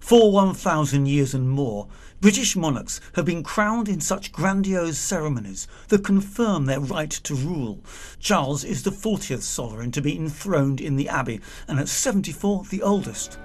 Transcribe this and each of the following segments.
For 1,000 years and more, British monarchs have been crowned in such grandiose ceremonies that confirm their right to rule. Charles is the 40th sovereign to be enthroned in the Abbey, and at 74 the oldest.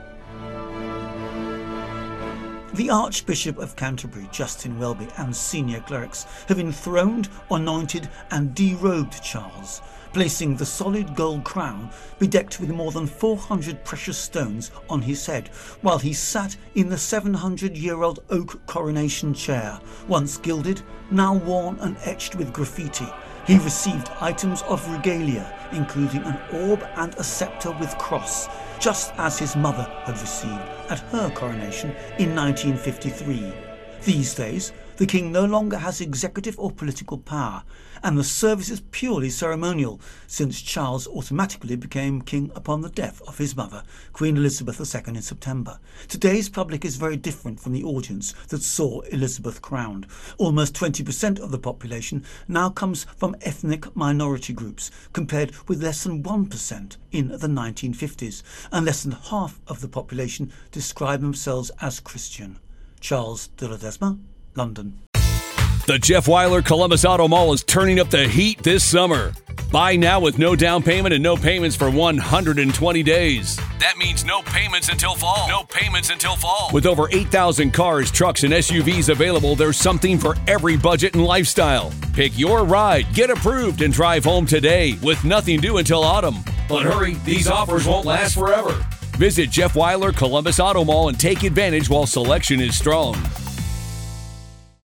The Archbishop of Canterbury, Justin Welby, and senior clerics have enthroned, anointed and derobed Charles, placing the solid gold crown bedecked with more than 400 precious stones on his head, while he sat in the 700-year-old oak coronation chair, once gilded, now worn and etched with graffiti. He received items of regalia, including an orb and a sceptre with cross, just as his mother had received at her coronation in 1953. These days, the king no longer has executive or political power, and the service is purely ceremonial, since Charles automatically became king upon the death of his mother, Queen Elizabeth II, in September. Today's public is very different from the audience that saw Elizabeth crowned. Almost 20% of the population now comes from ethnic minority groups, compared with less than 1% in the 1950s, and less than half of the population describe themselves as Christian. Charles de Ledesma, London. The Jeff Wyler Columbus Auto Mall is turning up the heat this summer. Buy now with no down payment and no payments for 120 days. That means no payments until fall. No payments until fall. With over 8,000 cars, trucks, and SUVs available, there's something for every budget and lifestyle. Pick your ride, get approved, and drive home today with nothing due until autumn. But hurry, these offers won't last forever. Visit Jeff Wyler Columbus Auto Mall and take advantage while selection is strong.